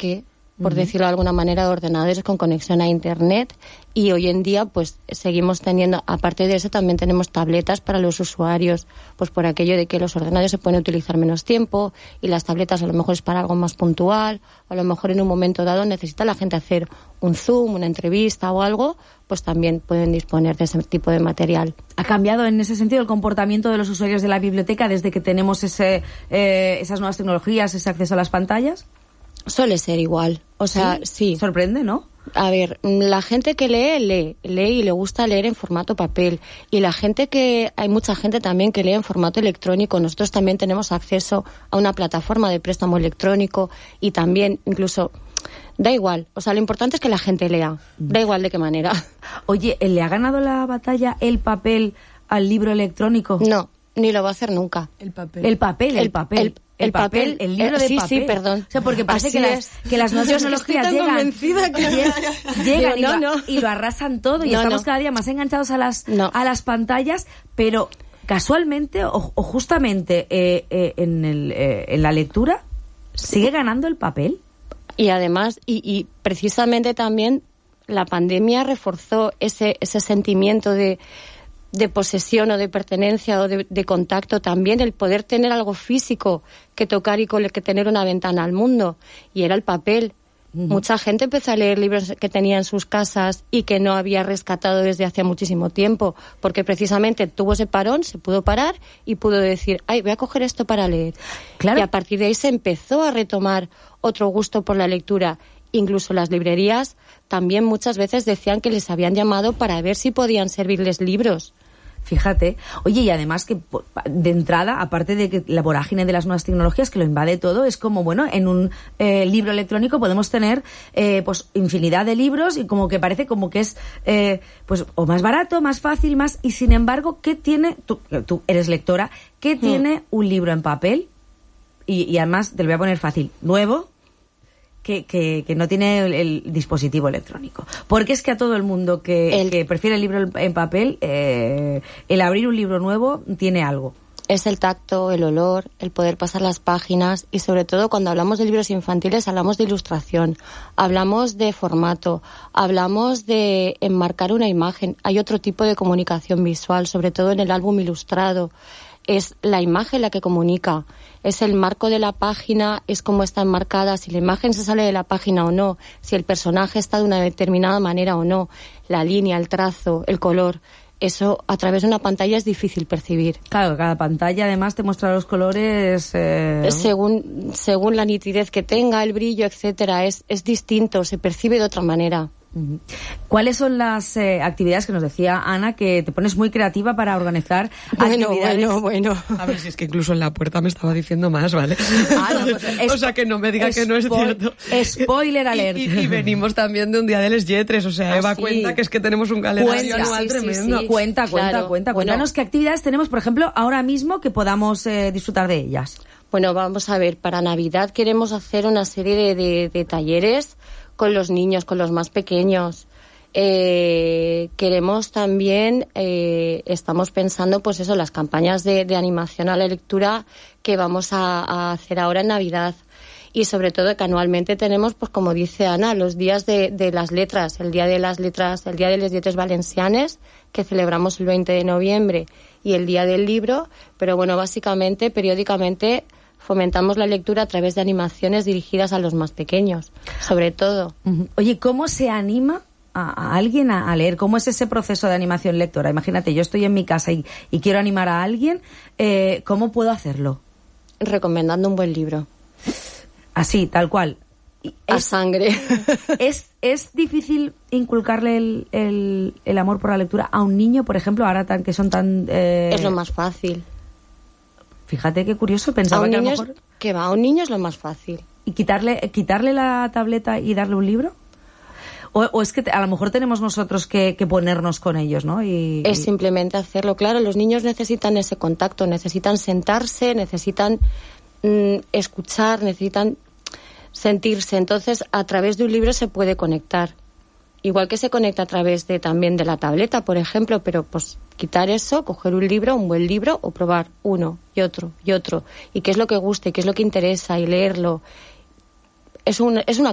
bloque, por decirlo de alguna manera, de ordenadores con conexión a Internet, y hoy en día pues seguimos teniendo, aparte de eso, también tenemos tabletas para los usuarios, pues por aquello de que los ordenadores se pueden utilizar menos tiempo y las tabletas a lo mejor es para algo más puntual, o a lo mejor en un momento dado necesita la gente hacer un Zoom, una entrevista o algo, pues también pueden disponer de ese tipo de material. ¿Ha cambiado en ese sentido el comportamiento de los usuarios de la biblioteca desde que tenemos esas nuevas tecnologías, ese acceso a las pantallas? Suele ser igual, o sea, sí. Sorprende, ¿no? A ver, la gente que lee y le gusta leer en formato papel. Y hay mucha gente también que lee en formato electrónico. Nosotros también tenemos acceso a una plataforma de préstamo electrónico y también incluso, da igual, o sea, lo importante es que la gente lea, da igual de qué manera. Oye, ¿le ha ganado la batalla el papel al libro electrónico? No, ni lo va a hacer nunca. El papel, el libro de papel. Sí, perdón. O sea, porque parece que las nuevas tecnologías llegan y lo arrasan todo y estamos cada día más enganchados a las pantallas, pero casualmente o justamente en la lectura sigue ganando el papel. Y además, y precisamente también la pandemia reforzó ese sentimiento de posesión o de pertenencia o de contacto también, el poder tener algo físico que tocar y con el que tener una ventana al mundo, y era el papel. Mucha gente empezó a leer libros que tenía en sus casas y que no había rescatado desde hace muchísimo tiempo, porque precisamente tuvo ese parón, se pudo parar y pudo decir, ay, voy a coger esto para leer. Claro. Y a partir de ahí se empezó a retomar otro gusto por la lectura. Incluso las librerías también muchas veces decían que les habían llamado para ver si podían servirles libros. Fíjate. Oye, y además que de entrada, aparte de que la vorágine de las nuevas tecnologías que lo invade todo, es como, bueno, en un libro electrónico podemos tener pues infinidad de libros y como que parece como que es pues o más barato, más fácil, más... Y sin embargo, ¿qué tiene? Tú eres lectora, ¿qué tiene un libro en papel? Y además, te lo voy a poner fácil, nuevo, que no tiene el dispositivo electrónico. Porque es que a todo el mundo que prefiere el libro en papel, el abrir un libro nuevo tiene algo. Es el tacto, el olor, el poder pasar las páginas, y sobre todo cuando hablamos de libros infantiles hablamos de ilustración, hablamos de formato, hablamos de enmarcar una imagen. Hay otro tipo de comunicación visual, sobre todo en el álbum ilustrado. Es la imagen la que comunica, es el marco de la página, es cómo está enmarcada, si la imagen se sale de la página o no, si el personaje está de una determinada manera o no, la línea, el trazo, el color. Eso a través de una pantalla es difícil percibir. Claro, cada pantalla además te muestra los colores... Según la nitidez que tenga, el brillo, etcétera, es distinto, se percibe de otra manera. ¿Cuáles son las actividades que nos decía Ana, que te pones muy creativa para organizar actividades? Bueno. A ver, si es que incluso en la puerta me estaba diciendo más, ¿vale? O sea, que no me diga que no es cierto. Spoiler alert. Y venimos también de un día de Les Lletres, o sea, Eva cuenta que es que tenemos un calendario anual tremendo. Sí. Cuenta. Claro. Cuéntanos qué actividades tenemos, por ejemplo, ahora mismo que podamos disfrutar de ellas. Bueno, vamos a ver, para Navidad queremos hacer una serie de talleres con los niños, con los más pequeños. Queremos también, estamos pensando, pues eso, las campañas de animación a la lectura que vamos a hacer ahora en Navidad. Y sobre todo que anualmente tenemos, pues como dice Ana, los días de las letras, el día de las letras, el día de les lletres valencianes, que celebramos el 20 de noviembre, y el día del libro. Pero bueno, básicamente, periódicamente fomentamos la lectura a través de animaciones dirigidas a los más pequeños, sobre todo. Oye, ¿cómo se anima a alguien a leer? ¿Cómo es ese proceso de animación lectora? Imagínate, yo estoy en mi casa y quiero animar a alguien, ¿cómo puedo hacerlo? Recomendando un buen libro. Así, tal cual. A sangre. ¿Es difícil inculcarle el amor por la lectura a un niño, por ejemplo, ahora que son tan... Es lo más fácil. Fíjate qué curioso, pensaba que a lo mejor... a un niño es lo más fácil. ¿Y quitarle la tableta y darle un libro? O es que a lo mejor tenemos nosotros que ponernos con ellos, ¿no? Es simplemente hacerlo. Claro, los niños necesitan ese contacto, necesitan sentarse, necesitan escuchar, necesitan sentirse. Entonces, a través de un libro se puede conectar. Igual que se conecta a través también de la tableta, por ejemplo, pero pues quitar eso, coger un libro, un buen libro, o probar uno y otro, y qué es lo que gusta y qué es lo que interesa, y leerlo. Es una